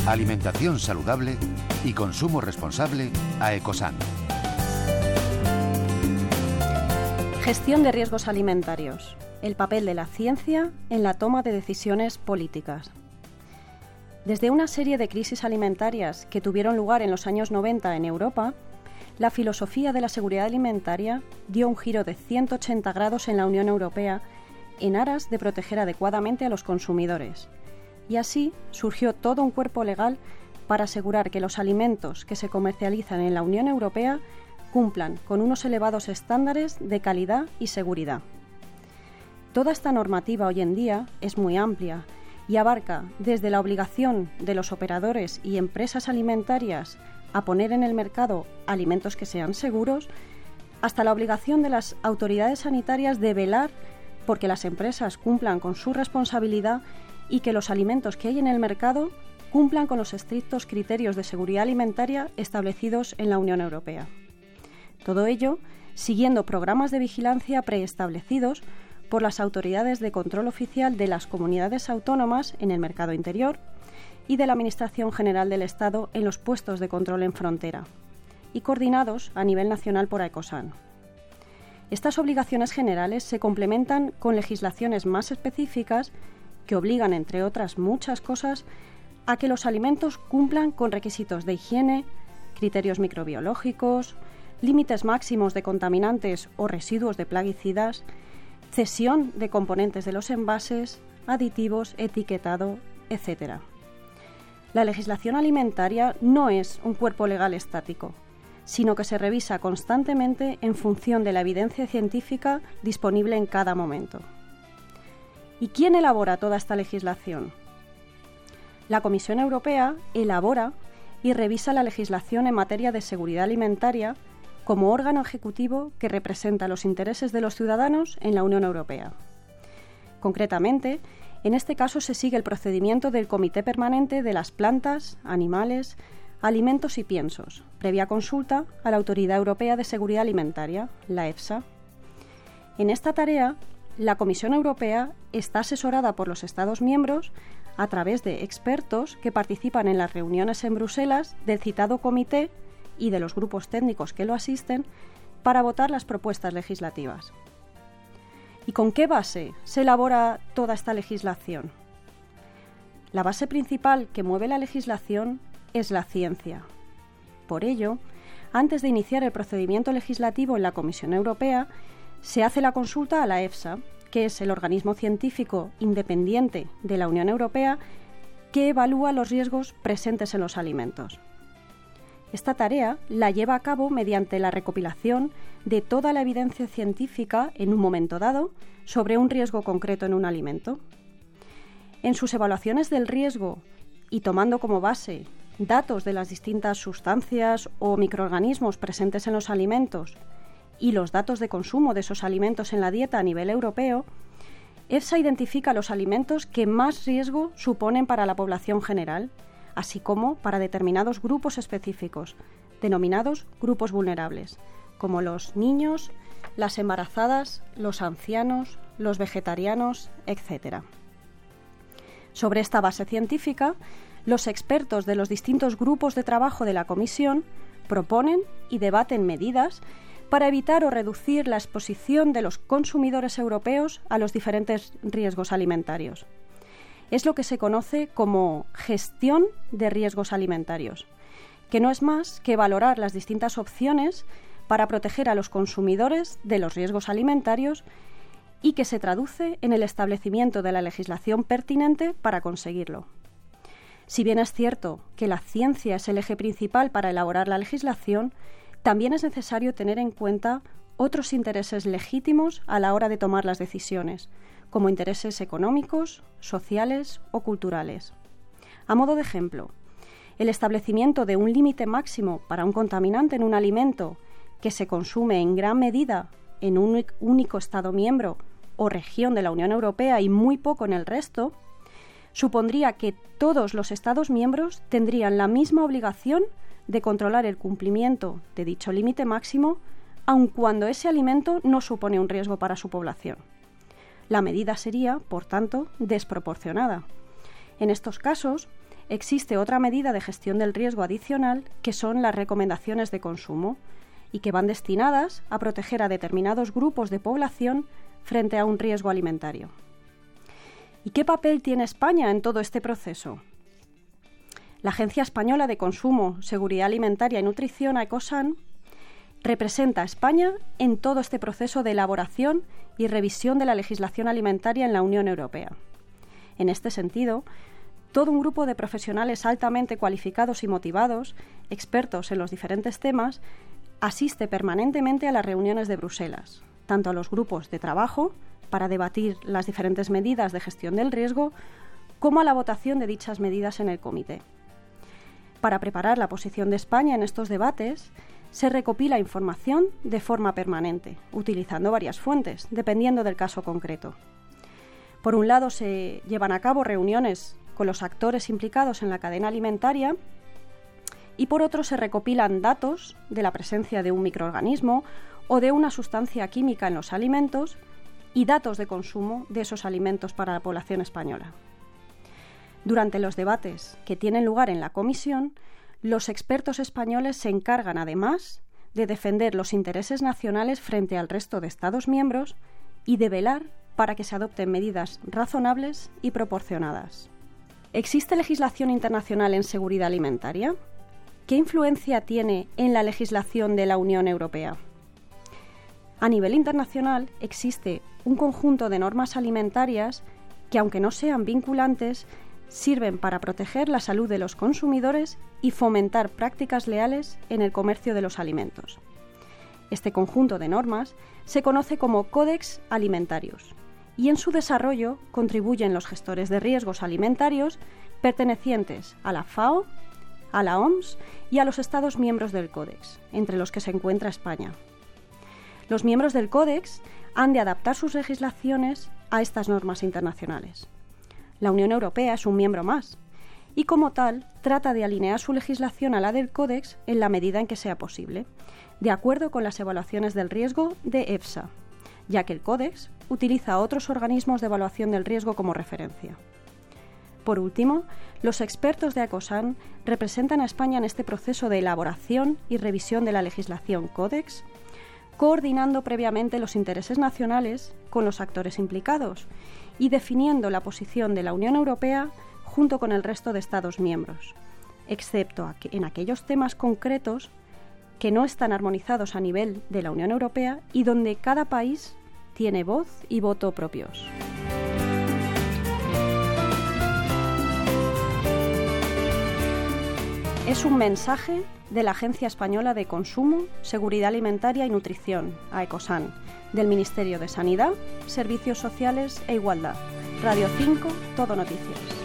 alimentación saludable y consumo responsable a Ecosan. Gestión de riesgos alimentarios. El papel de la ciencia en la toma de decisiones políticas. Desde una serie de crisis alimentarias que tuvieron lugar en los años 90 en Europa, la filosofía de la seguridad alimentaria dio un giro de 180 grados en la Unión Europea en aras de proteger adecuadamente a los consumidores. Y así surgió todo un cuerpo legal para asegurar que los alimentos que se comercializan en la Unión Europea cumplan con unos elevados estándares de calidad y seguridad. Toda esta normativa hoy en día es muy amplia y abarca desde la obligación de los operadores y empresas alimentarias a poner en el mercado alimentos que sean seguros, hasta la obligación de las autoridades sanitarias de velar porque las empresas cumplan con su responsabilidad y que los alimentos que hay en el mercado cumplan con los estrictos criterios de seguridad alimentaria establecidos en la Unión Europea. Todo ello siguiendo programas de vigilancia preestablecidos por las autoridades de control oficial de las comunidades autónomas en el mercado interior y de la Administración General del Estado en los puestos de control en frontera, y coordinados a nivel nacional por Ecosan. Estas obligaciones generales se complementan con legislaciones más específicas que obligan, entre otras muchas cosas, a que los alimentos cumplan con requisitos de higiene, criterios microbiológicos, límites máximos de contaminantes o residuos de plaguicidas, cesión de componentes de los envases, aditivos, etiquetado, etc. La legislación alimentaria no es un cuerpo legal estático, sino que se revisa constantemente en función de la evidencia científica disponible en cada momento. ¿Y quién elabora toda esta legislación? La Comisión Europea elabora y revisa la legislación en materia de seguridad alimentaria como órgano ejecutivo que representa los intereses de los ciudadanos en la Unión Europea. Concretamente, en este caso se sigue el procedimiento del Comité Permanente de las Plantas, Animales, Alimentos y Piensos, previa consulta a la Autoridad Europea de Seguridad Alimentaria, la EFSA. En esta tarea, la Comisión Europea está asesorada por los Estados miembros a través de expertos que participan en las reuniones en Bruselas del citado comité y de los grupos técnicos que lo asisten para votar las propuestas legislativas. ¿Y con qué base se elabora toda esta legislación? La base principal que mueve la legislación es la ciencia. Por ello, antes de iniciar el procedimiento legislativo en la Comisión Europea, se hace la consulta a la EFSA, que es el organismo científico independiente de la Unión Europea que evalúa los riesgos presentes en los alimentos. Esta tarea la lleva a cabo mediante la recopilación de toda la evidencia científica en un momento dado sobre un riesgo concreto en un alimento. En sus evaluaciones del riesgo y tomando como base datos de las distintas sustancias o microorganismos presentes en los alimentos y los datos de consumo de esos alimentos en la dieta a nivel europeo, EFSA identifica los alimentos que más riesgo suponen para la población general, así como para determinados grupos específicos, denominados grupos vulnerables, como los niños, las embarazadas, los ancianos, los vegetarianos, etc. Sobre esta base científica, los expertos de los distintos grupos de trabajo de la Comisión proponen y debaten medidas para evitar o reducir la exposición de los consumidores europeos a los diferentes riesgos alimentarios. Es lo que se conoce como gestión de riesgos alimentarios, que no es más que valorar las distintas opciones para proteger a los consumidores de los riesgos alimentarios y que se traduce en el establecimiento de la legislación pertinente para conseguirlo. Si bien es cierto que la ciencia es el eje principal para elaborar la legislación, también es necesario tener en cuenta otros intereses legítimos a la hora de tomar las decisiones, como intereses económicos, sociales o culturales. A modo de ejemplo, el establecimiento de un límite máximo para un contaminante en un alimento que se consume en gran medida en un único Estado miembro o región de la Unión Europea y muy poco en el resto, supondría que todos los Estados miembros tendrían la misma obligación de controlar el cumplimiento de dicho límite máximo, aun cuando ese alimento no supone un riesgo para su población. La medida sería, por tanto, desproporcionada. En estos casos, existe otra medida de gestión del riesgo adicional, que son las recomendaciones de consumo, y que van destinadas a proteger a determinados grupos de población frente a un riesgo alimentario. ¿Y qué papel tiene España en todo este proceso? La Agencia Española de Consumo, Seguridad Alimentaria y Nutrición, Ecosan, representa a España en todo este proceso de elaboración y revisión de la legislación alimentaria en la Unión Europea. En este sentido, todo un grupo de profesionales altamente cualificados y motivados, expertos en los diferentes temas, asiste permanentemente a las reuniones de Bruselas, tanto a los grupos de trabajo para debatir las diferentes medidas de gestión del riesgo, como a la votación de dichas medidas en el comité. Para preparar la posición de España en estos debates, se recopila información de forma permanente, utilizando varias fuentes, dependiendo del caso concreto. Por un lado, se llevan a cabo reuniones con los actores implicados en la cadena alimentaria y por otro se recopilan datos de la presencia de un microorganismo o de una sustancia química en los alimentos y datos de consumo de esos alimentos para la población española. Durante los debates que tienen lugar en la comisión, los expertos españoles se encargan, además, de defender los intereses nacionales frente al resto de Estados miembros y de velar para que se adopten medidas razonables y proporcionadas. ¿Existe legislación internacional en seguridad alimentaria? ¿Qué influencia tiene en la legislación de la Unión Europea? A nivel internacional existe un conjunto de normas alimentarias que, aunque no sean vinculantes, sirven para proteger la salud de los consumidores y fomentar prácticas leales en el comercio de los alimentos. Este conjunto de normas se conoce como Codex Alimentarius y en su desarrollo contribuyen los gestores de riesgos alimentarios pertenecientes a la FAO, a la OMS y a los Estados miembros del Codex, entre los que se encuentra España. Los miembros del Codex han de adaptar sus legislaciones a estas normas internacionales. La Unión Europea es un miembro más y, como tal, trata de alinear su legislación a la del Codex en la medida en que sea posible, de acuerdo con las evaluaciones del riesgo de EFSA, ya que el Codex utiliza otros organismos de evaluación del riesgo como referencia. Por último, los expertos de Ecosan representan a España en este proceso de elaboración y revisión de la legislación Codex, coordinando previamente los intereses nacionales con los actores implicados y definiendo la posición de la Unión Europea junto con el resto de Estados miembros, excepto en aquellos temas concretos que no están armonizados a nivel de la Unión Europea y donde cada país tiene voz y voto propios. Es un mensaje de la Agencia Española de Consumo, Seguridad Alimentaria y Nutrición, Ecosan, del Ministerio de Sanidad, Servicios Sociales e Igualdad. Radio 5, Todo Noticias.